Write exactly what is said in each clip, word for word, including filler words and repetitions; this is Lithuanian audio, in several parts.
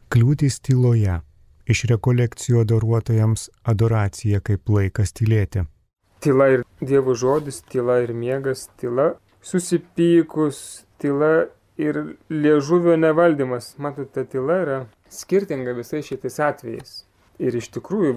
Kliūtys tyloje. Iš rekolekcijų adoruotojams adoracija kaip laikas tylėti. Tyla ir Dievo žodis, tyla ir miegas, tyla susipykus, tyla ir liežuvio nevaldymas. Matote, tyla yra skirtinga visais šitais atvejais. Ir iš tikrųjų,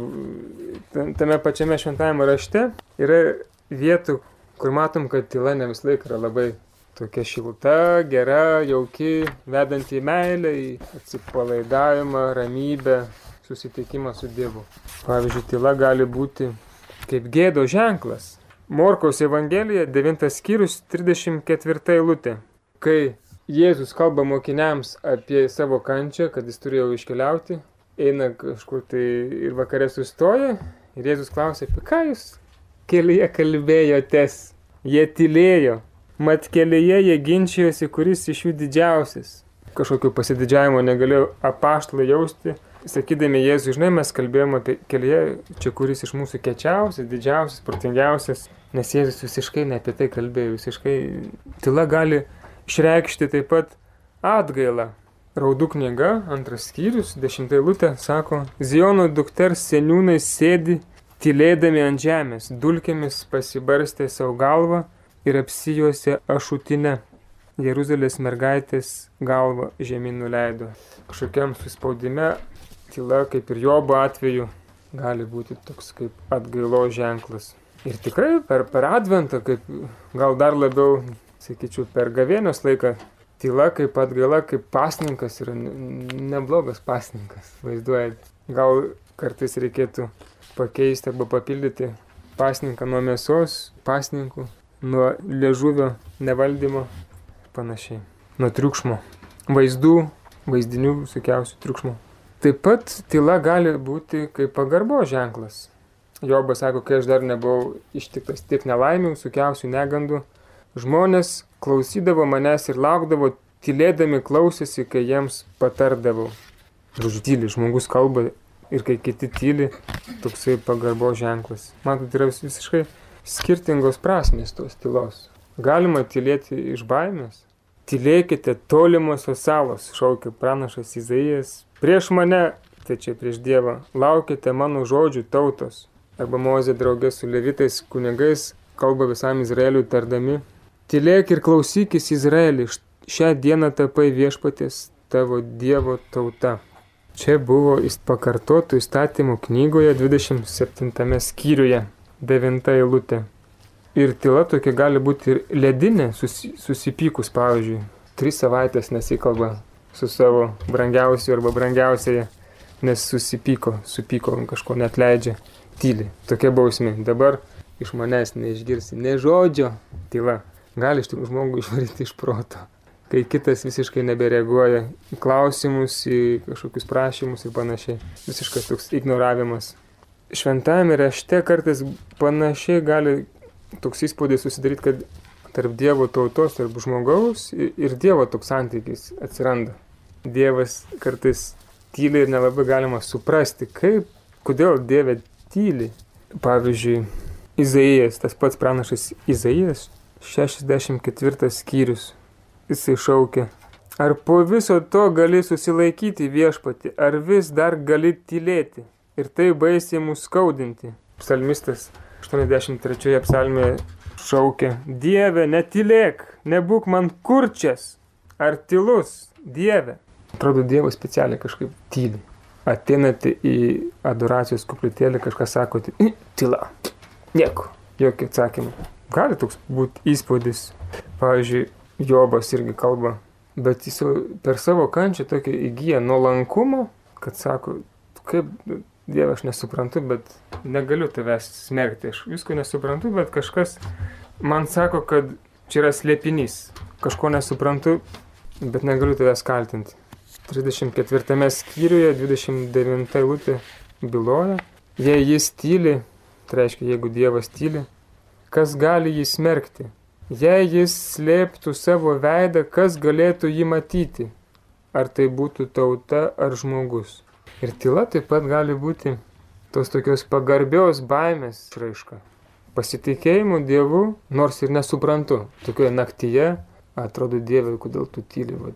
tame pačiame šventajame rašte yra vietų, kur matom, kad tyla ne vis laik yra labai tokia šilta, gera, jauki, vedanti į meilę, į atsipalaidavimą, ramybę, susitikimą su Dievu. Pavyzdžiui, tyla gali būti kaip gėdo ženklas. Morkaus Evangelija, devintas skyrius, trisdešimt ketvirta eilutė. Kai Jėzus kalba mokiniams apie savo kančią, kad jis turėjo iškeliauti, eina kažkur tai ir vakare sustoja, ir Jėzus klausia, apie ką jūs kelyje kalbėjotės? Jie tylėjo, mat kelyje jie ginčijosi, kuris iš jų didžiausias. Kažkokio pasididžiavimo negalėjo apaštalai jausti. Sakydami Jėzui, žinai, mes kalbėjome apie kelyje, čia kuris iš mūsų kečiausias, didžiausias, protingiausias, nes Jėzus visiškai ne apie tai kalbėjo, visiškai tyla gali išreikšti taip pat atgailą. Raudų knyga, antras skyrius, dešimta eilutė, sako, Ziono dukters seniūnai sėdi, tylėdami ant žemės, dulkėmis pasibarstė savo galvą ir apsijuosė ašutinę. Jeruzalės mergaitės galvą žemyn nuleido. Kažkokiam suspaudime tyla, kaip ir Jobo atveju, gali būti toks kaip atgailos ženklas. Ir tikrai per, per adventą, kaip gal dar labiau, sakyčiau, per gavėnios laiką, tyla kaip atgaila, kaip pasninkas yra neblogas pasninkas. Vaizduojat, gal kartais reikėtų pakeisti arba papildyti pasninką nuo mėsos, pasninkų, nuo liežuvio nevaldymo, panašiai. Nuo triukšmo, vaizdų, vaizdinių visokiausių triukšmo. Taip pat tyla gali būti kaip pagarbo ženklas. Jobas sako, kai aš dar nebuvau ištiktas tiek nelaimių, visokiausių negandų, žmonės klausydavo manęs ir laukdavo, tylėdami klausėsi, kai jiems patardavau. Žodžiu, tyli, žmogus kalba ir kai kiti tyli, toksai pagarbo ženklas. Matot, yra visiškai skirtingos prasmės tos tylos. Galima tylėti iš baimės. Tylėkite tolimosios salos, šaukia pranašas Izaijas. Prieš mane, tai čia prieš Dievą, laukite mano žodžių tautos. Arba Mozė draugė su levitais kunigais kalba visam Izraeliui tardami. Tylėk ir klausykis Izraelį, šią dieną tapai viešpaties tavo Dievo tauta. Čia buvo pakartotų įstatymų knygoje dvidešimt septintame skyriuje, devinta eilutė. Ir tyla tokia gali būti ir ledinė, susi, susipykus, pavyzdžiui. Tris savaitės nesikalba su savo brangiausiu arba brangiausiai, nes susipyko, supyko, kažko neatleidžia, tyli. Tokia bausmė. Dabar iš manęs neišgirsi ne žodžio, tyla. Gali iš tikrųjų žmogų išvaryti iš proto. Kai kitas visiškai nebereaguoja į klausimus, į kažkokius prašymus ir panašiai. Visiškas toks ignoravimas. Šventajame rašte kartais panašiai gali toks įspūdis susidaryti, kad tarp Dievo tautos, tarp žmogaus ir Dievo toks santykis atsiranda. Dievas kartais tyli ir nelabai galima suprasti, kaip, kodėl Dieve tyli. Pavyzdžiui, Izaijas, tas pats pranašas Izaijas, šešiasdešimt ketvirtas skyrius, jisai šaukia, ar po viso to gali susilaikyti viešpatį, ar vis dar gali tylėti ir tai baisiai mus skaudinti. Psalmistas aštuoniasdešimt trečioje psalmėje šaukia, Dieve, netylėk, nebūk man kurčias, ar tylus, Dieve. Atrodo, Dievas specialiai kažkaip tyli. Ateinate į adoracijos koplytėlį, kažką sakote, tyla, nieko, jokio atsakymą. Gali toks būti įspūdis. Pavyzdžiui, Jobas irgi kalba, bet jis per savo kančią tokį įgyja nuolankumo, kad sako, kaip Dieve, aš nesuprantu, bet negaliu tavęs smerkti. Aš visko nesuprantu, bet kažkas man sako, kad čia yra slėpinys. Kažko nesuprantu, bet negaliu tavęs kaltinti. trisdešimt ketvirtame skyriuje, dvidešimt devinta eilutė byloja. Jei jis tyli, tai reiškia, jeigu Dievas tyli, kas gali jį smerkti? Jei jis slėptų savo veidą, kas galėtų jį matyti? Ar tai būtų tauta ar žmogus? Ir tyla taip pat gali būti tos tokios pagarbios baimės raiška. Pasitikėjimu Dievu, nors ir nesuprantu. Tokioje naktyje atrodo, Dieve, kodėl tu tyli, va,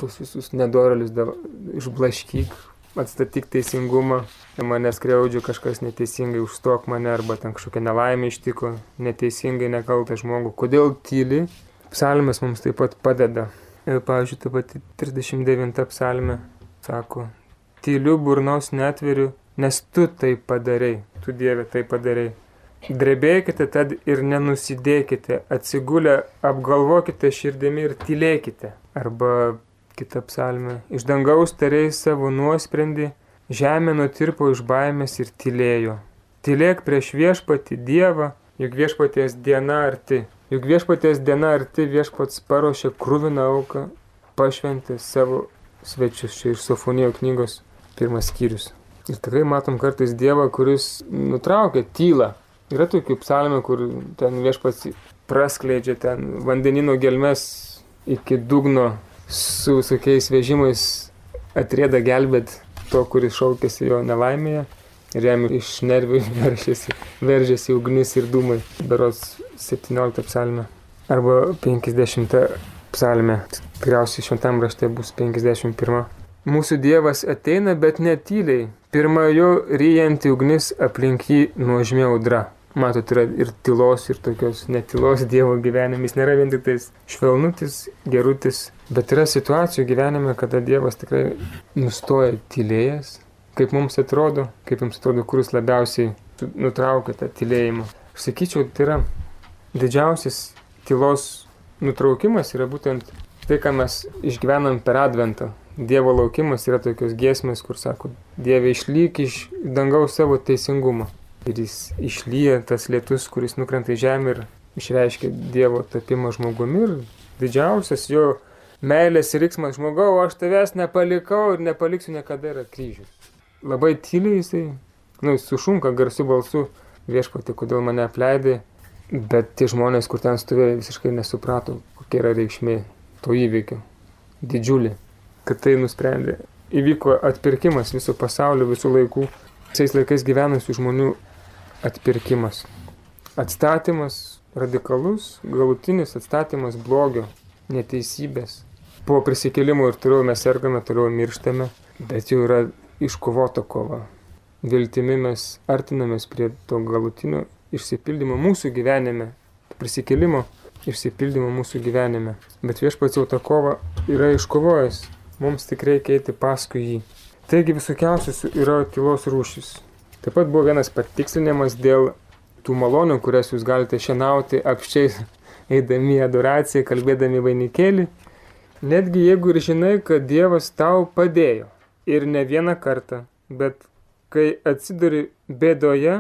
tus visus nedorelius išblaškyk, atstatyk teisingumą, mane skriaudžiu kažkas neteisingai, užstok mane, arba ten kažkokia nelaimė ištiko, neteisingai nekaltą žmogų. Kodėl tyli? Psalmės mums taip pat padeda. Ir, pavyzdžiui, taip pat trisdešimt devinta psalmė sako, tyliu burnos netveriu, nes tu tai padarei, tu Dieve tai padarei. Drebėkite tad ir nenusidėkite, atsigulę apgalvokite širdimi ir tylėkite. Arba kita psalmė, iš dangaus tarei savo nuosprendį, žemė nutirpo iš baimės ir tylėjo. Tylėk prieš viešpatį Dievą, juk viešpaties diena arti. Juk viešpaties diena arti, viešpats paruošė kruviną auką, pašventė savo svečius. Čia iš Sofonijo knygos pirmas skyrius. Ir tikrai matom kartais Dievą, kuris nutraukia tylą. Yra tokių psalmių, kur ten viešpats praskleidžia ten vandenino gelmes iki dugno su tokiais vežimais atrieda gelbėt to, kuris šaukėsi jo nelaimėje. Ir jam iš nervių veržėsi, veržėsi ugnis ir dūmai. Berods septyniolikta psalmė. Arba penkiasdešimta psalmė. Tikriausiai šventam rašte bus penkiasdešimt pirma. Mūsų Dievas ateina, bet netyliai. Pirma jo ryjanti ugnis, aplink jį nuožmė audra. Matot, yra ir tylos, ir tokios netylos Dievo gyvenime. Jis nėra vien tik tais švelnutis, gerutis, bet yra situacijų gyvenime, kada Dievas tikrai nustoja tylėjęs. Kaip mums atrodo, kaip jums atrodo, kuris labiausiai nutraukia tą tylėjimą. Aš sakyčiau, tai yra didžiausias tylos nutraukimas yra būtent tai, ką mes išgyvenam per Adventą. Dievo laukimas yra tokios giesmės, kur sako, Dieve išlyk iš dangaus savo teisingumą. Ir jis išlyja tas lietus, kuris nukrenta į žemę ir išreiškia Dievo tapimą žmogumi. Ir didžiausias jo meilės riksmas, žmogau, aš tavęs nepalikau ir nepaliksiu niekada, yra kryžius. Labai tyliai jisai, nu, jis sušunka garsiu balsu, viešpatie, kodėl mane apleidai, bet tie žmonės, kur ten stovėjo, visiškai nesuprato, kokia yra reikšmė to įvykio. Didžiulė. Kad tai nusprendė. Įvyko atpirkimas viso pasaulio, visų laikų. Šiais laikais gyvenusių žmonių atpirkimas. Atstatymas radikalus, galutinis atstatymas blogio, neteisybės. Po prisikėlimo ir toliau mes sergame, toliau mirštame, bet jau yra iškovota kova. Viltimi mes artinamės prie to galutinio išsipildymo mūsų gyvenime, prisikėlimo išsipildymo mūsų gyvenime. Bet viešpats jau tą kovą yra iškovojęs, mums tik reikia eiti paskui jį. Taigi visokiausius yra tylos rūšis. Taip pat buvo vienas patikslinimas dėl tų malonių, kurias jūs galite šienauti apščiai eidami į adoraciją, kalbėdami vainikėlį. Netgi jeigu ir žinai, kad Dievas tau padėjo ir ne vieną kartą, bet kai atsiduri bėdoje,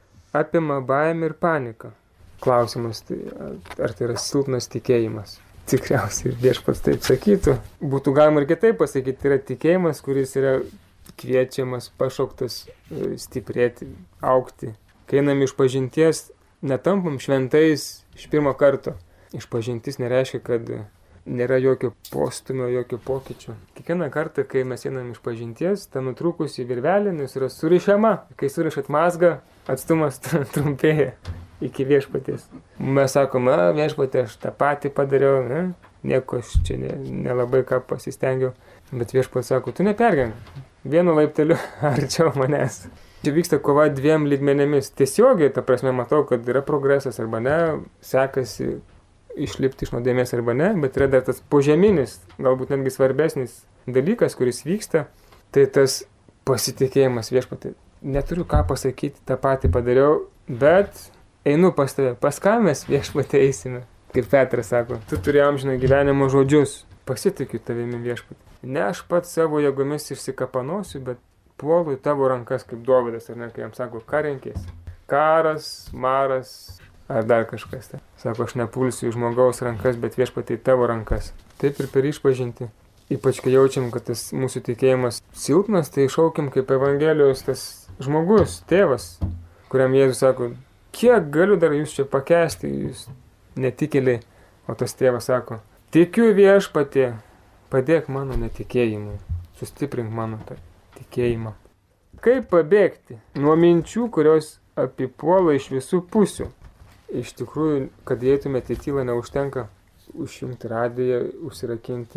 apima baimė ir panika. Klausimas, tai, ar tai yra silpnas tikėjimas? Tikriausiai ir viešpats taip sakytų. Būtų galima ir kitaip pasakyti, tai yra tikėjimas, kuris yra kviečiamas, pašauktas stiprėti, augti. Kai einam iš pažinties, netampam šventais iš pirmo karto. Išpažintis nereiškia, kad nėra jokio postumio, jokio pokyčio. Kiekvieną kartą, kai mes einam iš pažinties, ta nutrūkusi virvelė yra surišama. Kai surišat mazgą, atstumas trumpėja iki viešpaties. Mes sakome, viešpatė, aš tą patį padariau, ne? Nieko aš čia ne, nelabai ką pasistengiau. Bet viešpats sako, tu nepergenk, vienu laipteliu arčiau manęs. Čia vyksta kova dviem lygmenėmis. Tiesiogiai, ta prasme, matau, kad yra progresas arba ne, sekasi išlipti iš nuodėmės arba ne, bet yra dar tas požeminis, galbūt netgi svarbesnis dalykas, kuris vyksta, tai tas pasitikėjimas viešpatį. Neturiu ką pasakyti, tą patį padariau, bet einu pas tave. Pas ką mes viešpatį eisime? Kaip Petras sako, tu turi amžino gyvenimo žodžius, pasitikiu tavimi viešpatį. Ne aš pats savo jėgomis išsikapanosiu, bet puolu į tavo rankas kaip Dovydas, ar ne, kai jam sako, ką renkės? Karas, maras, ar dar kažkas. Tai. Sako, aš nepulsiu į žmogaus rankas, bet viešpatie į tavo rankas. Taip ir per išpažinti. Ypač kai jaučiam, kad tas mūsų tikėjimas silpnas, tai šaukim kaip Evangelijos tas žmogus, tėvas, kuriam Jėzus sako, kiek galiu dar jūs čia pakęsti, jūs netikėliai. O tas tėvas sako, tikiu viešpatie, padėk mano netikėjimui, sustiprink mano tą tikėjimą. Kaip pabėgti nuo minčių, kurios apipuola iš visų pusių? Iš tikrųjų, kad įeitumėte į tylą, neužtenka užjungti radiją, užsirakinti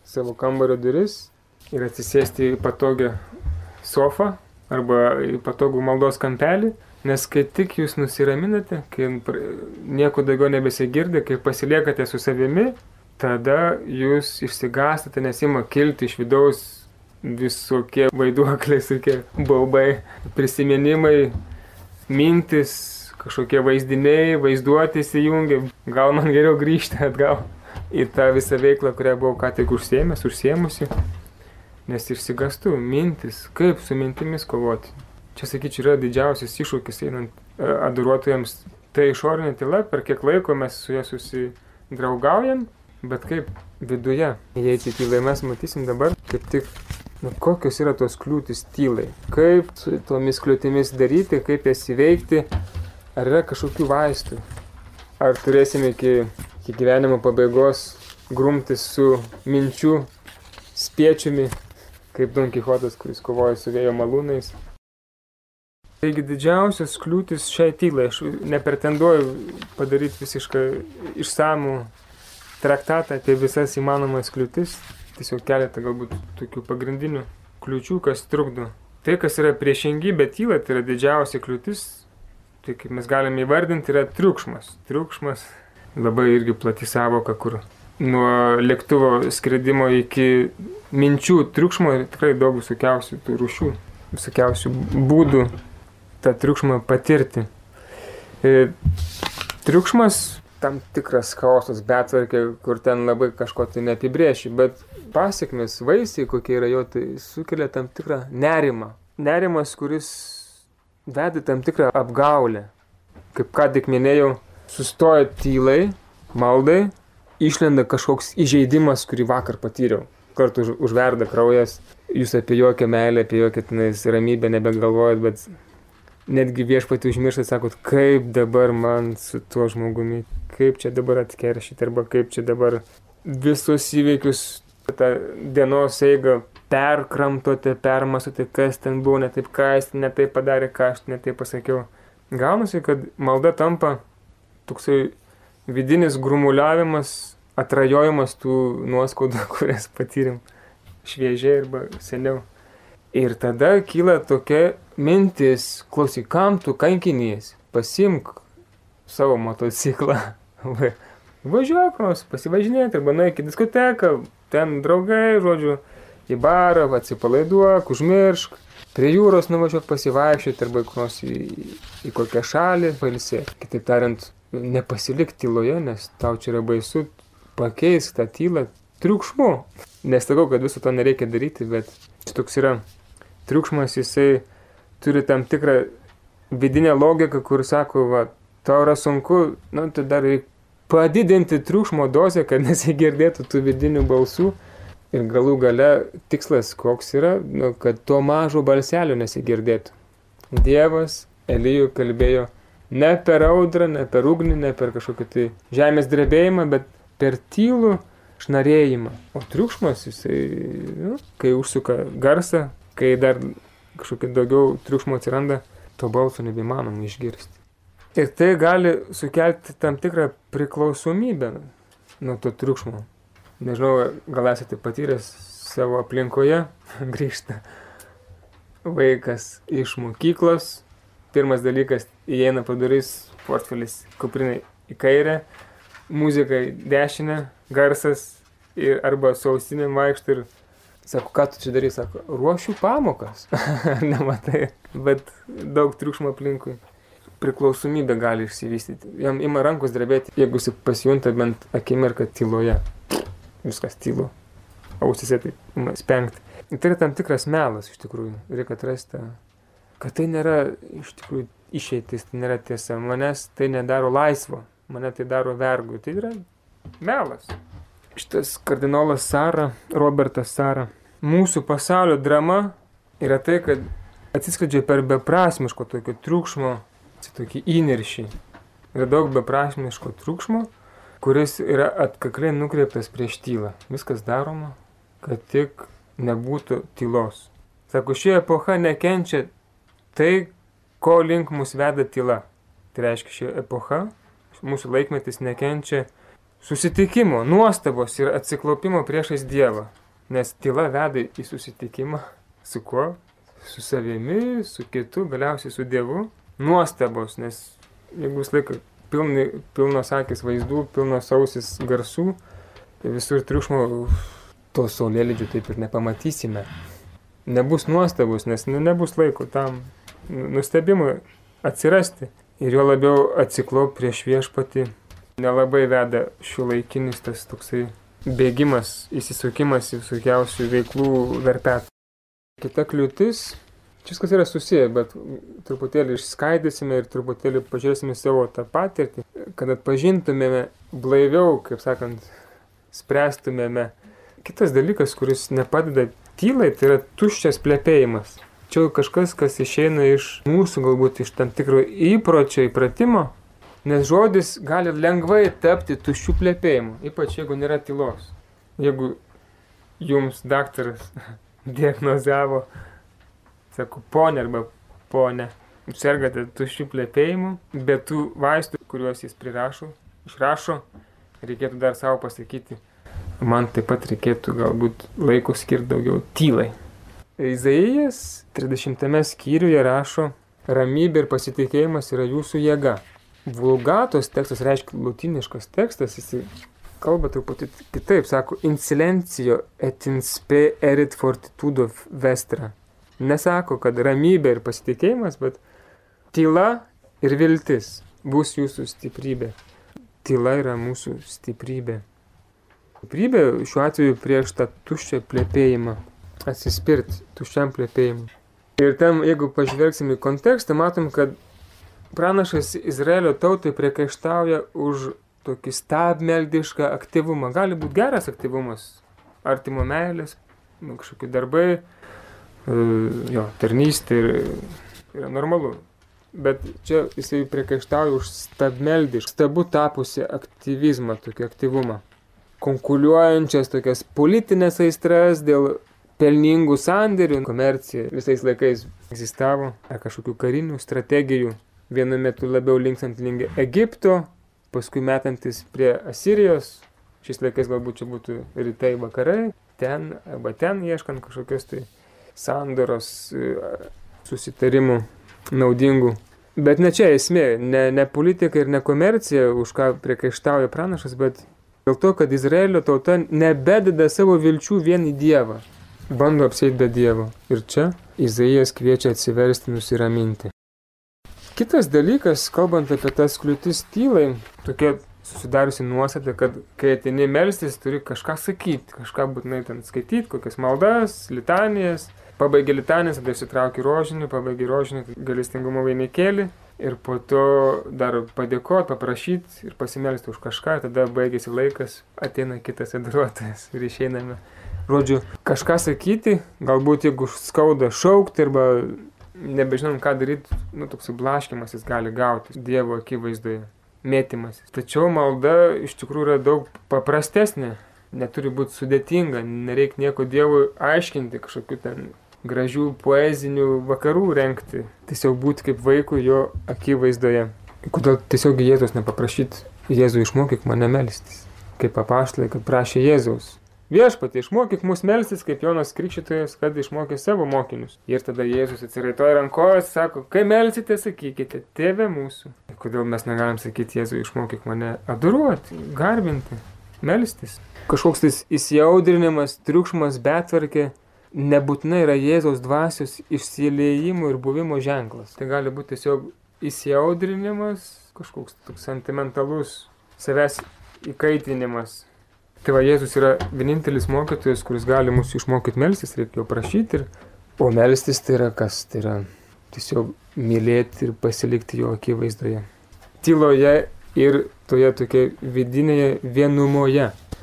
savo kambario duris ir atsisėsti į patogią sofą arba į patogų maldos kampelį, nes kai tik jūs nusiraminate, kai nieko daugiau nebesigirdi, kai pasiliekate su savimi, tada jūs išsigastate, nes ima kilti iš vidaus visokie vaiduokliai, visokie baubai, prisiminimai, mintis, kažkokie vaizdiniai, vaizduoti įsijungia. Gal man geriau grįžti atgal į tą visą veiklą, kurią buvau ką tik užsiėmęs, užsiėmusi, nes išsigastu mintis, kaip su mintimis kovoti. Čia, sakyčiau, yra didžiausias iššūkis einant adoruotojams. Tai išorinė tyla, per kiek laiko mes su ja susidraugaujam, bet kaip viduje. Jei čia tylai mes matysim dabar, kaip tik, nu, kokios yra tos kliūtis tylai. Kaip su tomis kliūtimis daryti, kaip jas įveikti, ar yra kažkokių vaistų. Ar turėsime iki, iki gyvenimo pabaigos grumtis su minčių spiečiumi, kaip Don Kichotas, kuris kovoja su vėjo malūnais. Taigi didžiausias kliūtis šiai tylai, aš nepretenduoju padaryti visiškai išsamų traktatą apie visas įmanomas kliūtis, tiesiog keletą galbūt tokių pagrindinių kliūčių, kas trukdo. Tai, kas yra priešingybė tylai, tai yra didžiausia kliūtis, tai kaip mes galime įvardinti, yra triukšmas. Triukšmas labai irgi plati savoka, kur nuo lėktuvo skridimo iki minčių triukšmo yra tikrai daug visokiausių tų rūšių, visokiausių būdų tą triukšmą patirti. E, triukšmas tam tikras chaosas, betvarkė, kur ten labai kažko tai neapibrėši, bet pasiekmes, vaisiai, kokie yra jo, tai sukelia tam tikrą nerimą. Nerimas, kuris veda tam tikrą apgaulę. Kaip ką tik minėjau, sustoja tylai, maldai, išlenda kažkoks įžeidimas, kurį vakar patyriau. Kartu už, užverda kraujas, jūs apie jokią meilę, apie jokią tenais ramybę nebegalvojat, bet netgi viešpatį užmirštat, sakot, kaip dabar man su tuo žmogumi, kaip čia dabar atkeršyti, arba kaip čia dabar visus įvykius, tą dienos eigą perkramtote, permasote, kas ten buvo, ne taip, ką jis ne taip padarė, ką aš ne taip pasakiau. Gaunasi, kad malda tampa toksai vidinis grumuliavimas, atrajojimas tų nuoskaudų, kurias patyrėm šviežiai arba seniau. Ir tada kyla tokia mintis, klausyk, kam tu kankinys, pasimk savo motociklą, važiuok nors, pasivažinėti, arba nueik į diskoteką, ten draugai, žodžiu, į barą, atsipalaiduok, užmiršk, prie jūros nuvažiuok pasivaikščioti, arba nors į, į kokią šalį pailsėti. Kitaip tariant, nepasilik tyloje, nes tau čia yra baisu, pakeisk tą tylą triukšmu. Nesakau, kad viso to nereikia daryti, bet toks yra triukšmas, jisai turi tam tikrą vidinę logiką, kur sako, va, tau yra sunku, nu, tai dar reikia padidinti triukšmo dozę, kad nesigirdėtų tų vidinių balsų. Ir galų gale tikslas koks yra, nu, kad to mažo balselio nesigirdėtų. Dievas Elijų kalbėjo ne per audrą, ne per ugnį, ne per kažkokį tai žemės drebėjimą, bet per tylų šnarėjimą. O triukšmas, jisai, nu, kai užsuka garsą, kai dar kažkokia daugiau triukšmo atsiranda, to balso nebeįmanoma išgirsti. Ir tai gali sukelti tam tikrą priklausomybę nuo to triukšmo. Nežinau, gal esate patyręs savo aplinkoje, grįžta vaikas iš mokyklos, pirmas dalykas įeina pro duris, portfelis kuprinai į kairę, muzika į dešinę, garsas ir arba su ausinėm vaikšto ir sako, ką tu čia darai, sako, ruošiu pamokas. Nematai, bet daug triukšmo aplinkui. Priklausomybė gali išsivystyti. Jam ima rankos drebėti, jeigu jis pasijunta bent akimirką tyloje. Viskas tylu. Ausise tai ima spengti. Tai yra tam tikras melas, iš tikrųjų. Reikia atrasti, kad tai nėra iš tikrųjų išeitis, tai nėra tiesa. Manęs tai nedaro laisvo, mane tai daro vergu. Tai yra melas. Šitas kardinolas Sara, Robertas Sara. Mūsų pasaulio drama yra tai, kad atsiskleidžia per beprasmiško tokio triukšmo, tokį įniršį. Yra daug beprasmiško triukšmo, kuris yra atkakliai nukreiptas prieš tylą. Viskas daroma, kad tik nebūtų tylos. Sako, ši epocha nekenčia tai, ko link mus veda tyla. Tai reiškia, ši epocha, mūsų laikmetis nekenčia susitikimo, nuostabos ir atsiklaupimo priešais Dievą. nes tyla veda į susitikimą. Su kuo? Su savimi, su kitu, galiausiai su Dievu. Nuostabos, nes jeigu vis laiką pilni, pilnos akis vaizdų, pilnos ausis garsų, visur triukšmo, to saulėlydžio taip ir nepamatysime. Nebus nuostabus, nes nebus laiko tam nustebimui atsirasti. Ir jo labiau atsiklop prieš viešpatį. Nelabai veda šiuolaikinis tas toksai bėgimas, įsisukimas į visokiausių veiklų verpetų. Kita kliūtis, čia viskas yra susiję, bet truputėlį išskaidysime ir truputėlį pažiūrėsime savo tą patirtį, kad atpažintumėme blaiviau, kaip sakant, spręstumėme. Kitas dalykas, kuris nepadeda tylai, tai yra tuščias plepėjimas. Čia kažkas, kas išeina iš mūsų, galbūt iš tam tikro įpročio, įpratimo, nes žodis gali lengvai tapti tuščių plepėjimų, ypač jeigu nėra tylos. Jeigu jums daktaras diagnozavo, sako, ponė arba ponė, sergate tuščių plepėjimų, bet tų vaistų, kuriuos jis prirašo, išrašo, reikėtų dar savo pasakyti, man taip pat reikėtų galbūt laiko skirti daugiau tylai. Izaijas trisdešimtame skyriuje rašo, ramybė ir pasitikėjimas yra jūsų jėga. Vulgatos tekstas reiškia lotyniškas tekstas, jis kalba truputį kitaip, sako, in silencio et in spe erit fortitudo vestra. Nesako, kad ramybė ir pasitikėjimas, bet tyla ir viltis bus jūsų stiprybė. Tyla yra mūsų stiprybė. Stiprybė šiuo atveju prieš tą tuščią plepėjimą. Atsispirti tuščiam plepėjimui. Ir ten, jeigu pažvelgsime į kontekstą, matom, kad pranašas Izraelio tautai priekaištauja už tokį stabmeldišką aktyvumą. Gali būti geras aktyvumas, artimo meilės, kažkokie darbai, jo, tarnystė ir yra normalu. Bet čia jisai priekaištauja už stabmeldišką, stabu tapusi aktyvizmą, tokį aktyvumą. Konkuliuojančias tokias politinės aistras dėl pelningų sandėrių, komercija visais laikais egzistavo, ar kažkokių karinių strategijų. Vienu metu labiau linkstant link Egipto, paskui metantis prie Asirijos, šiais laikais galbūt čia būtų rytai vakarai, ten arba ten ieškant kažkokios tai sandoros susitarimų naudingų. Bet ne čia esmė, ne, ne politika ir ne komercija, už ką priekaištauja pranašas, bet dėl to, kad Izraelio tauta nebededa savo vilčių vien į Dievą. Bando apsėti be Dievo. Ir čia Izaijas kviečia atsiversti, nusiraminti. Kitas dalykas, kalbant apie tas kliūtis tylai, tokia susidariusi nuostata, kad kai ateini melstis, turi kažką sakyti, kažką būtinai ten skaityti, kokias maldas, litanijas. Pabaigi litanijas, tada išsitrauki rožinį, pabaigi rožinį, gailestingumo vainikėlį ir po to dar padėkoti, paprašyti ir pasimelsti už kažką, tada baigėsi laikas, ateina kitas adoruotojas ir išeiname. Žodžiu, kažką sakyti, galbūt jeigu skauda šaukti arba nebežinom ką daryti, nu toks blaškymasis gali gauti Dievo akivaizdoje, mėtymasis. Tačiau malda iš tikrųjų yra daug paprastesnė, neturi būti sudėtinga, nereikia nieko Dievui aiškinti, kažkokių ten gražių poezinių vakarų rengti, tiesiog būti kaip vaikui jo akivaizdoje. Kodėl tiesiog Jėzus nepaprašyti, Jėzų išmokyk mane melstis, kaip apaštalai, kad prašė Jėzaus. Viešpatie, išmokyk mus melstis, kaip Jonas Krikštytojas, kad išmokė savo mokinius. Ir tada Jėzus atsiraitoja rankojas, sako, kai melsite, sakykite, Tėve mūsų. Kodėl mes negalim sakyti, Jėzų, išmokyk mane adoruoti, garbinti, melstis. Kažkoks tais įsiaudrinimas, triukšmas, betvarkė, nebūtinai yra Jėzaus dvasios išsiliejimo ir buvimo ženklas. Tai gali būti tiesiog įsiaudrinimas, kažkoks toks sentimentalus, savęs įkaitinimas. Tai va, Jėzus yra vienintelis mokytojas, kuris gali mūsų išmokyti melstis, reikia jo prašyti. Ir... O melstis tai yra kas? Tai yra tiesiog mylėti ir pasilikti jo akivaizdoje. Tyloje ir toje tokia vidinėje vienumoje.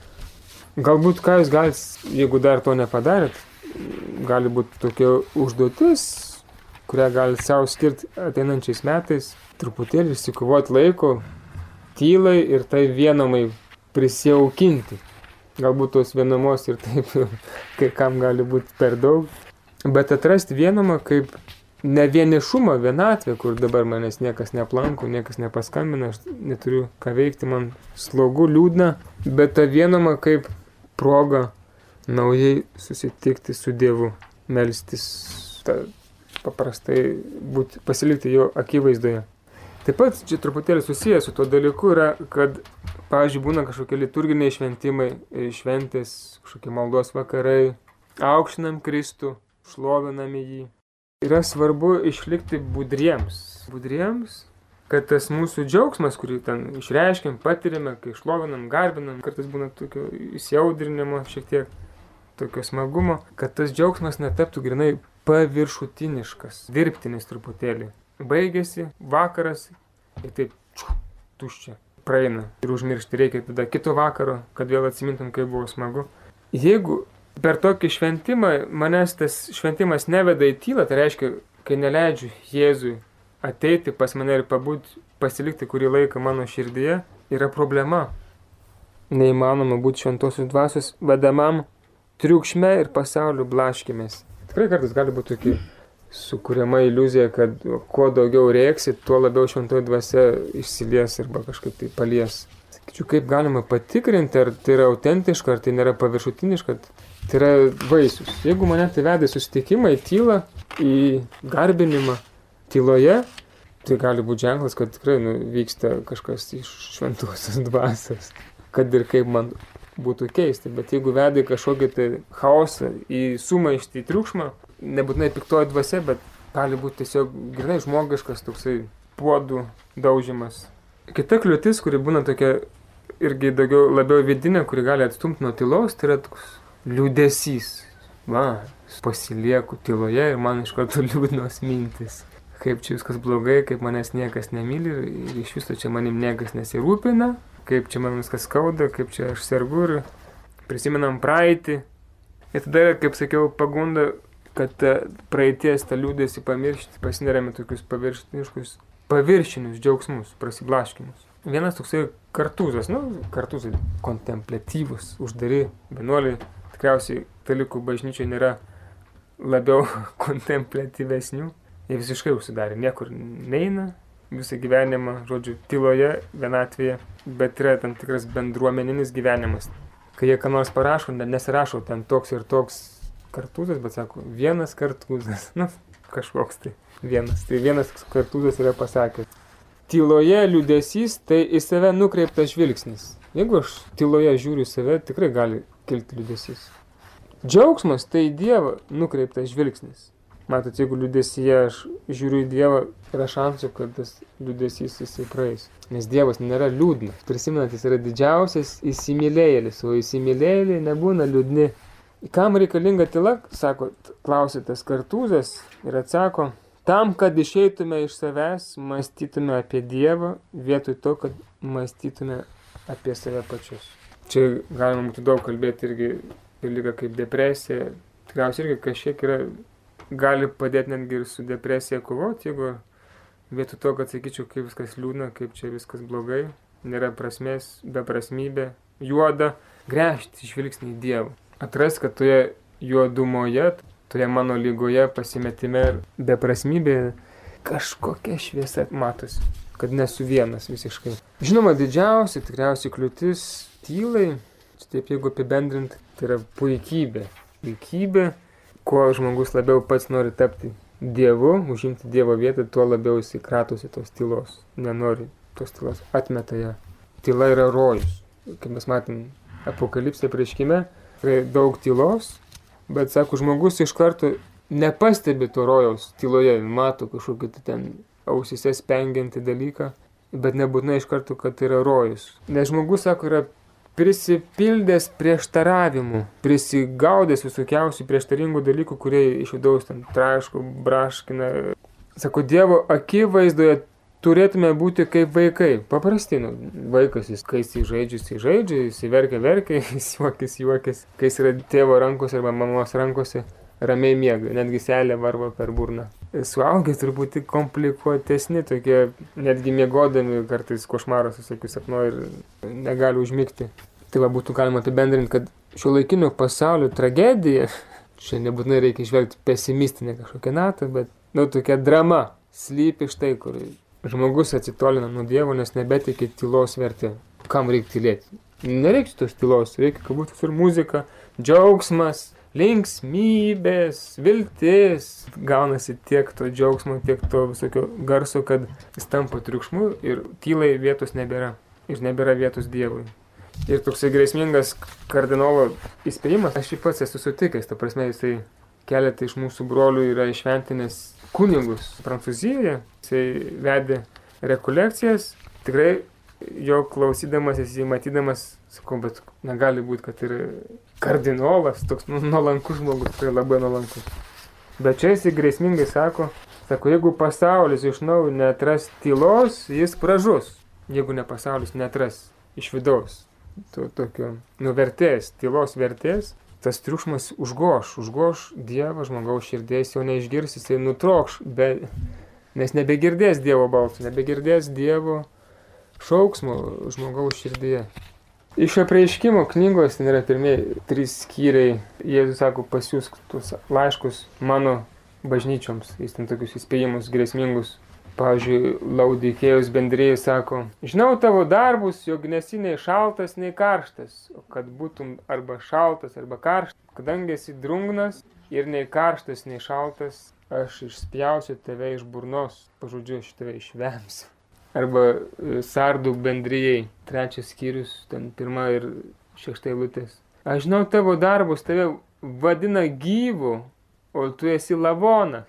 Galbūt ką jūs galite, jeigu dar to nepadarėt, gali būti tokia užduotis, kurią galite savo skirti ateinančiais metais, truputėlį išsikovoti laiko tylai ir tai vienomai prisijaukinti. Galbūt tos vienumos ir taip, kai kam gali būti per daug. Bet atrasti vienumą kaip ne vienišumą, vienatvę, kur dabar manęs niekas neaplanko, niekas nepaskambina, aš neturiu ką veikti, man slogu, liūdna. Bet tą vienumą kaip progą naujai susitikti su Dievu, melstis, ta, paprastai būti, pasilikti jo akivaizdoje. Taip pat čia truputėlį susijęs su tuo dalyku yra, kad, pavyzdžiui, būna kažkokie liturginiai šventimai, šventės, kažkokie maldos vakarai, aukštinam Kristų, šloviname jį. Yra svarbu išlikti budriems. Budriems, kad tas mūsų džiaugsmas, kurį ten išreiškiam, patiriame, kai šlovinam, garbinam, kartais būna tokio įsiaudrinimo, šiek tiek tokio smagumo, kad tas džiaugsmas netaptų grinai paviršutiniškas, dirbtinis truputėlį. Baigėsi vakaras ir taip čiu, tuščia, praeina ir užmiršti reikia tada kito vakaro, kad vėl atsimintum, kaip buvo smagu. Jeigu per tokį šventimą manęs tas šventimas neveda į tylą, tai reiškia, kai neleidžiu Jėzui ateiti pas mane ir pabūti, pasilikti kurį laiką mano širdyje, yra problema. Neįmanoma būti šventosios dvasios vedamam triukšme ir pasaulio blaškimės. Tikrai kartais gali būti tokia sukuriama iliuzija, kad kuo daugiau rėksi, tuo labiau šventoji dvasia išsilies arba kažkaip tai palies. Sakyčiau, kaip galima patikrinti, ar tai yra autentiška, ar tai nėra paviršutiniška, tai yra vaisius. Jeigu mane tai veda į susitikimą, į tylą, į garbinimą tyloje, tai gali būti ženklas, kad tikrai nu, vyksta kažkas iš šventosios dvasios. Kad ir kaip man būtų keista, bet jeigu veda į kažkokį tai chaosą, į sumaištį, į triukšmą, nebūtinai piktoji dvasia, bet gali būti tiesiog grinai žmogiškas toksai puodų daužimas. Kita kliūtis, kuri būna tokia irgi daugiau labiau vidinė, kuri gali atstumti nuo tylos, tai yra toks liūdesys. Va, pasilieku tyloje ir man iš karto liūdnos mintis. Kaip čia viskas blogai, kaip manęs niekas nemyli ir iš viso čia manim niekas nesirūpina, kaip čia man viskas skauda, kaip čia aš sergu ir prisimenam praeitį. Ir tada, kaip sakiau, pagunda, kad praeities tą liūdėsi pamiršti, pasineriame tokius paviršiniškus, paviršinius džiaugsmus, prasiblaškimus. Vienas toksai kartūzas, nu, kartūzai kontempliatyvus, uždari vienuoliai, tikriausiai katalikų bažnyčioje nėra labiau kontempliatyvesnių. Jie visiškai užsidarė, niekur neina, visą gyvenimą, žodžiu, tyloje, vienatvėje, bet yra tam tikras bendruomeninis gyvenimas. Kai jie ką nors parašo, nesirašo ten toks ir toks kartūzas, bet sako, vienas kartūzas, nu, kažkoks tai vienas. Tai vienas kartūzas yra pasakęs. Tyloje liūdesys, tai į save nukreiptas žvilgsnis. Jeigu aš tyloje žiūriu į save, tikrai gali kilti liūdesys. Džiaugsmas, tai į Dievą nukreiptas žvilgsnis. Matot, jeigu liūdesyje aš žiūriu į Dievą, yra šansų, kad tas liūdesys jisai praeis. Nes Dievas nėra liūdnas. Prisimenat, jis yra didžiausias įsimylėjėlis, o įsimylėjėliai nebūna liūdni. Kam reikalinga tyla, sako, klausė tas kartūzas ir atsako, tam, kad išeitume iš savęs, mąstytume apie Dievą, vietoj to, kad mąstytume apie save pačius. Čia galima būtų daug kalbėti irgi, lyga kaip depresija. Tikriausiai irgi kažkiek yra, gali padėti netgi ir su depresija kovoti, jeigu vietoj to, kad sakyčiau, kaip viskas liūdna, kaip čia viskas blogai, nėra prasmės, beprasmybė, juoda, gręžti žvilgsnį į Dievą. Atras, kad toje juodumoje, toje mano lygoje, pasimetime ir beprasmybėje kažkokia šviesa matosi, kad nesu vienas visiškai. Žinoma, didžiausia tikriausiai kliūtis tylai, taip jeigu apibendrint, tai yra puikybė. Puikybė, kuo žmogus labiau pats nori tapti Dievu, užimti Dievo vietą, tuo labiau jis kratosi tos tylos. Nenori tos tylos, atmeta ją. Tyla yra rojus. Kaip mes matėm Apokalipsė prieškime, tai daug tylos, bet, sako, žmogus iš karto nepastebi to rojaus tyloje, mato kažkokį ten ausise spengiantį dalyką, bet nebūtinai iš karto, kad tai yra rojus. Nes žmogus, sako, yra prisipildęs prieštaravimų, prisigaudęs visokiausių prieštaringų dalykų, kurie iš vidaus ten traško, braškina. Sako, Dievo akivaizdoje turėtume būti kaip vaikai. Paprasti, nu, vaikas, jis, kai jis žaidžia, jis žaidžia, jis verkia, verkia, jis juokis, juokis. Kai jis yra tėvo rankose arba mamos rankose, ramiai miega, netgi selė varva per burną. Suaugę turbūt komplikuotesni, tokie netgi miegodami kartais košmaras visokius sapnuoja ir negali užmigti. Tai va būtų galima apibendrinti, kad šiuolaikinio pasaulio tragedija, čia nebūtinai reikia žvelgti pesimistinę kažkokią natą, bet nu, tokia drama slypi štai, kur žmogus atsitolina nuo Dievo, nes nebetiki tylos vertė. Kam reikia tylėti? Nereikia tos tylos, reikia, kad būtų ir muzika, džiaugsmas, linksmybės, viltis. Gaunasi tiek to džiaugsmo, tiek to visokio garso, kad jis tampa triukšmu ir tylai vietos nebėra. Ir nebėra vietos Dievui. Ir toksai grėsmingas kardinolo įspėjimas, aš jį pats esu sutikęs, ta prasme, jisai keletą iš mūsų brolių yra išventinęs kunigus Prancūzijoje, jisai vedė rekolekcijas, tikrai jo klausydamas, jisai matydamas, sakau, bet negali būti, kad ir kardinolas, toks nu, nuolankus žmogus, tai labai nuolankus. Bet čia jisai grėsmingai sako, sako, jeigu pasaulis iš naujo netras tylos, jis pražus, jeigu ne pasaulis netras iš vidaus. To, tokio, nu, vertės, tylos vertės, tas triukšmas užgoš, užgoš Dievą žmogaus širdies, jo neišgirs, jisai nutrokš, be, nes nebegirdės Dievo balsų, nebegirdės Dievo šauksmo žmogaus širdyje. Iš apreiškimo knygos, ten yra pirmieji trys skyriai, Jėzus sako, pasiųsk tuos laiškus mano bažnyčioms, jis ten tokius įspėjimus grėsmingus. Pavyzdžiui, Laudikėjos bendrėjai sako, žinau tavo darbus, jog nesi nei šaltas, nei karštas, o kad būtum arba šaltas, arba karštas, kadangi esi drungnas ir nei karštas, nei šaltas, aš išspjausiu tave iš burnos, pažodžiu, aš tave išvemsiu. Arba Sardų bendrėjai, trečias skyrius, ten pirma ir šešta eilutės. Aš žinau tavo darbus, tave vadina gyvu, o tu esi lavonas.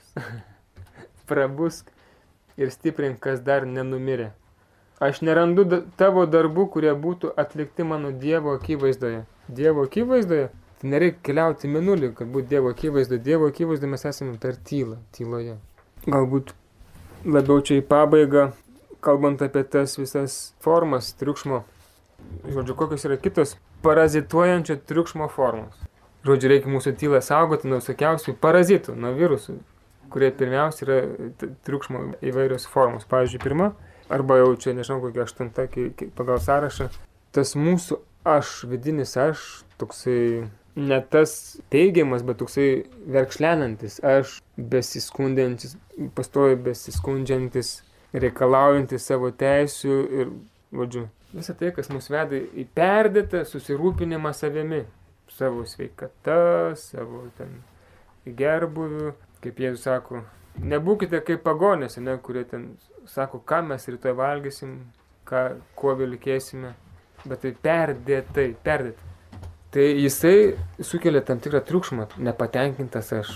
Prabusk ir stiprink, kas dar nenumirė. Aš nerandu da- tavo darbų, kurie būtų atlikti mano Dievo akivaizdoje. Dievo akivaizdoje? Tai nereikia keliauti mėnulį, kad būtų Dievo akivaizdoje. Dievo akivaizdoje mes esame per tylą, tyloje. Galbūt labiau čia į pabaigą, kalbant apie tas visas formas triukšmo. Žodžiu, kokios yra kitos parazituojančio triukšmo formos. Žodžiu, reikia mūsų tylą saugoti nuo visokiausių parazitų, nuo virusų, kurie pirmiausia yra triukšmo įvairios formos. Pavyzdžiui, pirma, arba jau čia, nežinau, kokia aštunta pagal sąrašą, tas mūsų aš, vidinis aš, toksai ne tas teigiamas, bet toksai verkšlenantis, aš besiskundžiantis, pastovi besiskundžiantis, reikalaujantis savo teisių ir, vadžiu, visą tai, kas mus veda į perdėtą susirūpinimą savimi, savo sveikata, savo ten gerbūviu. Kaip Jėzus sako, nebūkite kaip pagonėse, ne, kurie ten sako, ką mes rytoj valgysim, ką, kuo vilkėsime, bet tai perdėtai, perdėtai. Tai jisai sukelia tam tikrą triukšmą, nepatenkintas aš,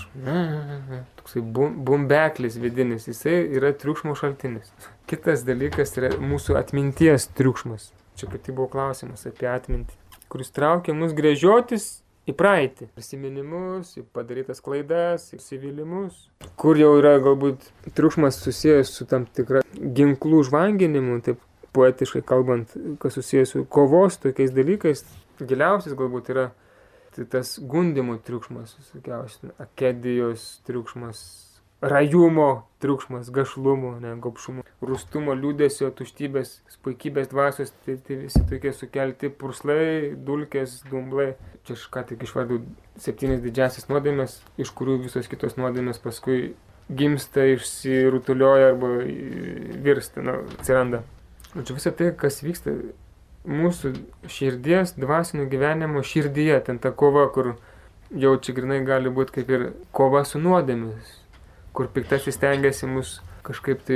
toksai bumbeklis vidinis, jisai yra triukšmo šaltinis. Kitas dalykas yra mūsų atminties triukšmas. Čia kaip tai buvo klausimas apie atmintį, kuris traukia mus gręžiotis į praeitį, prisiminimus, į padarytas klaidas, į įsivylimus, kur jau yra galbūt triukšmas susijęs su tam tikra ginklų žvanginimu, taip poetiškai kalbant, kas susijęs su kovos tokiais dalykais. Giliausias galbūt yra tai tas gundimų triukšmas, visokiausias, akedijos triukšmas, rajumo triukšmas, gašlumo, ne, gobšumo, rūstumo, liūdesio, tuštybės, puikybės dvasios, tai, tai visi tokie sukelti purslai, dulkės, dumblai. Čia aš ką tik išvardau septynias didžiasias nuodėmės, iš kurių visos kitos nuodėmės paskui gimsta, išsirutulioja arba virsta, nu, atsiranda. O čia visą tai, kas vyksta mūsų širdies, dvasinio gyvenimo širdyje, ten ta kova, kur jau čia grinai gali būti kaip ir kova su nuodėmės, kur piktasis stengiasi mus kažkaip tai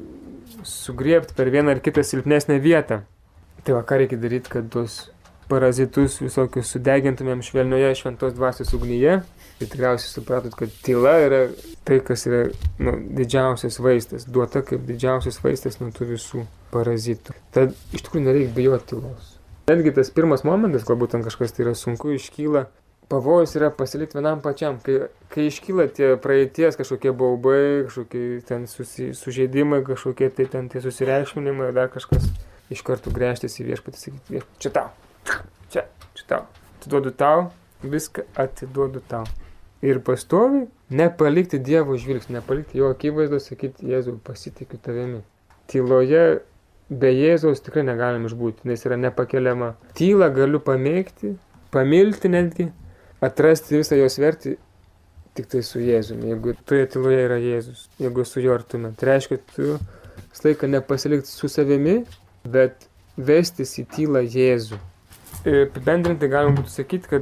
sugriebti per vieną ar kitą silpnesnę vietą. Tai va, ką reikia daryti, kad tuos parazitus visokius sudegintumėm švelnioje šventos dvasios ugnyje. Tai tikriausiai supratot, kad tyla yra tai, kas yra nu, didžiausias vaistas, duota kaip didžiausias vaistas nuo tų visų parazitų. Tad iš tikrųjų nereikia bijoti tylos. Netgi tas pirmas momentas, galbūt ten kažkas tai yra sunku, iškyla. Pavojus yra pasilikti vienam pačiam, kai, kai iškyla tie praeities kažkokie baubai, kažkokie ten susi, sužeidimai, kažkokie tai ten tie susireikšminimai, dar kažkas iš karto gręžtis į viešpatį, sakyti, viešpatį, čia tau, čia, čia tau, atiduodu tau, viską atiduodu tau. Ir pastovi nepalikti Dievo žvilgsnį, nepalikti jo akivaizdos, sakyti, Jėzau, pasitikiu tavimi. Tyloje be Jėzaus tikrai negalim išbūti, nes yra nepakeliama. Tylą galiu pamėgti, pamilti netgi, atrasti visą jos vertį tik tai su Jėzumi, jeigu toje tyloje yra Jėzus, jeigu su juo artume. Tai reiškia, tu visą laiką nepasilikti su savimi, bet vestis į tylą Jėzų. Ir apibendrinti galima būtų sakyti, kad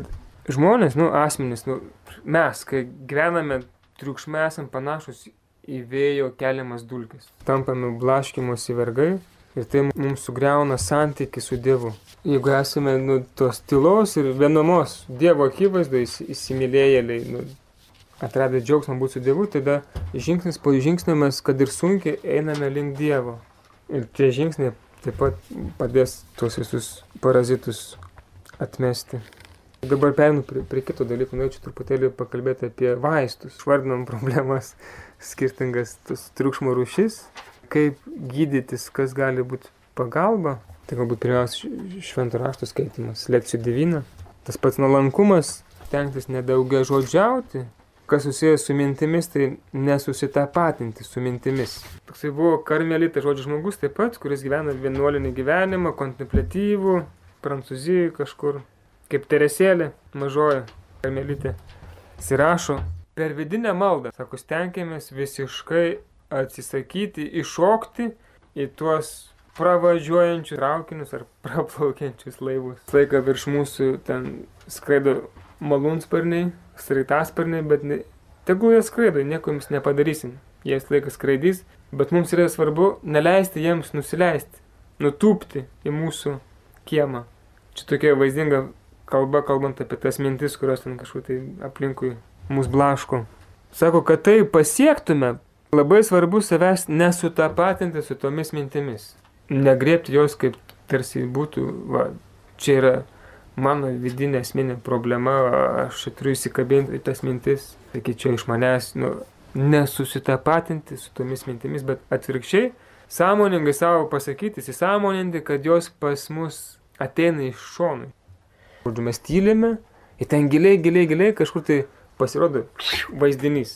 žmonės, nu, asmenys, nu, mes, kai gyvename triukšme, esam panašus į vėjo keliamas dulkes. Tampame blaškymosi vergai ir tai mums sugriauna santykį su Dievu. Jeigu esame, nu, tos tylos ir vienumos Dievo akivaizdai įsimylėjėliai, nu, atradę džiaugsmą būti su Dievu, tada žingsnis po žingsnio mes, kad ir sunkiai, einame link Dievo. Ir tie žingsniai taip pat padės tuos visus parazitus atmesti. Dabar perinu prie, prie kito dalyko, norėčiau truputėlį pakalbėti apie vaistus. Švardinom problemas, skirtingas tas triukšmo rūšis, kaip gydytis, kas gali būti pagalba. Tai galbūt pirmiausia švento rašto skaitimas, lekcijų devyna. Tas pats nuolankumas, stengtis nedaugia žodžiauti. Kas susijęs su mintimis, tai nesusitapatinti su mintimis. Toksai buvo karmelitas žodžio žmogus taip pat, kuris gyvena vienuolinį gyvenimą, kontempliatyvų, Prancūzijoje kažkur, kaip Teresėlė, mažoji karmelitė. Jis rašo, per vidinę maldą, sako, stenkėmės visiškai atsisakyti, iššokti į tuos pravažiuojančius traukinius ar praplaukiančius laivus. Laika virš mūsų ten skraido malūnsparniai, sraigtasparniai, bet ne, tegul jie skraido, nieko jums nepadarysim. Jie laikas skraidys, bet mums yra svarbu neleisti jiems nusileisti, nutūpti į mūsų kiemą. Čia tokia vaizdinga kalba, kalbant apie tas mintis, kurios ten kažkur tai aplinkui mus blaško. Sako, kad tai pasiektume, labai svarbu savęs nesutapatinti su tomis mintimis. Negriebti jos, kaip tarsi būtų, va, čia yra mano vidinė asmeninė problema, aš turiu įsikabinti į tas mintis, taigi čia iš manęs, nu, nesusitapatinti su tomis mintimis, bet atvirkščiai, sąmoningai savo pasakyti, įsisąmoninti, kad jos pas mus ateina iš šonų. Žodžiu, mes tylime, ir ten giliai, giliai, giliai kažkur tai pasirodo vaizdinys.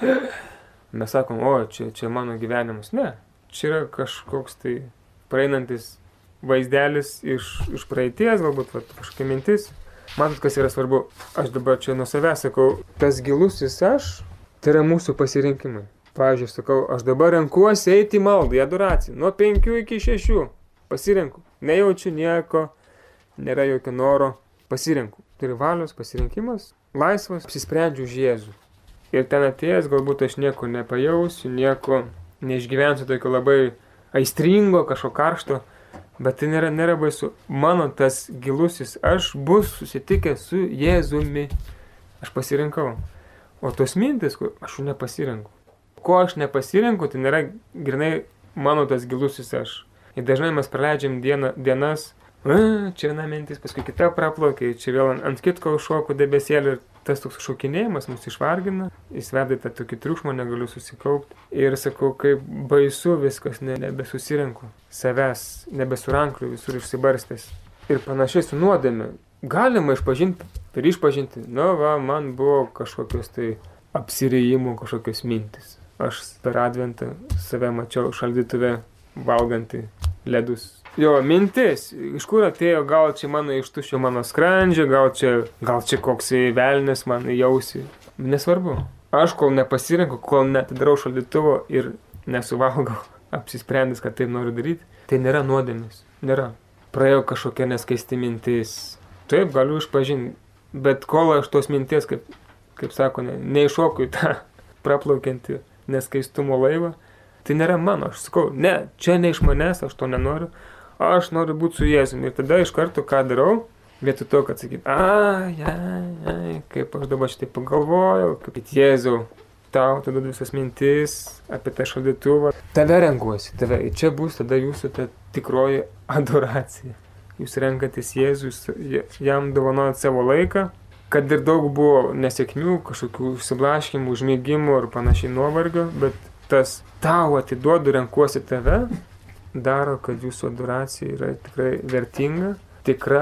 Mes sakom, o, čia, čia mano gyvenimas. Ne, čia yra kažkoks tai praeinantis vaizdelis iš, iš praeities, galbūt va, kažkokia mintis. Matot, kas yra svarbu. Aš dabar čia nuo savęs sakau, tas gilusis aš, tai yra mūsų pasirinkimai. Pavyzdžiui, sakau, aš dabar renkuosi eiti į maldą, į adoraciją, nuo penkių iki šešių. Pasirenku. Nejaučiu nieko, nėra jokio noro. Pasirenku. Tai yra valios pasirinkimas, laisvas, apsisprendžiu už Jėzų. Ir ten atėjęs galbūt aš nieko nepajausiu, nieko neišgyvensiu tokio labai aistringo, kažko karšto, bet tai nėra, nėra baisu. Mano tas gilusis aš bus susitikęs su Jėzumi. Aš pasirinkau. O tos mintis, aš jų nepasirenku. Ko aš nepasirenku, tai nėra grinai mano tas gilusis aš. Ir dažnai mes praleidžiam dieną, dienas, a, čia viena mintis, paskui kita praplaukia, čia vėl ant, ant kitko šoku debesėlį ir tas toks šokinėjimas mus išvargina, jis veda į tą tokį triukšmą, negaliu susikaupti. Ir sakau, kaip baisu viskas, ne, nebesusirenku savęs, nebesurankliu, visur išsibarstęs. Ir panašiai su nuodėme. Galima išpažinti ir išpažinti, nu va, man buvo kažkokios tai apsirijimų, kažkokios mintis. Aš per adventą save mačiau šaldytuve valgantį ledus. Jo, mintis, iš kur atėjo, gal čia mano iš tuščio mano skrandžio, gal čia, gal čia koks velnis man jausi. Nesvarbu. Aš kol nepasirenku, kol netidarau šaldytuvo ir nesuvalgau, apsisprendęs, kad taip noriu daryti, tai nėra nuodėmės. Nėra. Praėjo kažkokia neskaisti mintis. Taip, galiu išpažinti. Bet kol aš tos minties, kaip, kaip sako, ne, neiššoku į tą praplaukiantį neskaistumo laivą, tai nėra mano. Aš sakau, ne, čia ne iš manęs, aš to nenoriu. Aš noriu būti su Jėzumi. Ir tada iš karto ką darau, vietoj to, kad sakyt, ai, ai, ai, kaip aš dabar šitai pagalvojau, kaip Jėzau, tau tada visas mintis apie tą šaldytuvą. Tave renkuosi, tave. Ir čia bus tada jūsų ta tikroji adoracija. Jūs renkatės Jėzų, jam dovanojat savo laiką, kad ir daug buvo nesėkmių, kažkokių užsiblaškimų, užmėgimų ar panašiai nuovargio, bet tas tau atiduodu, renkuosi tave, daro, kad jūsų adoracija yra tikrai vertinga, tikra,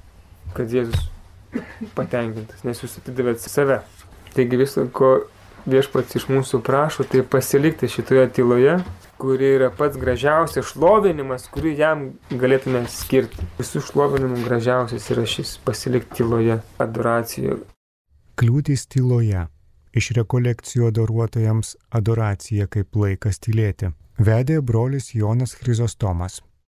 kad Jėzus patenkintas, nes jūs atidavėt save. Taigi viso, ko Viešpats iš mūsų prašo, tai pasilikti šitoje tyloje, kuri yra pats gražiausias šlovinimas, kurį jam galėtume skirti. Visų šlovinimų gražiausias yra šis pasilikti tyloje, adoracijoje. Kliūtys tyloje. Iš rekolekcijų adoruotojams adoracija kaip laikas tylėti. Vedė brolis Jonas Chrizostomas.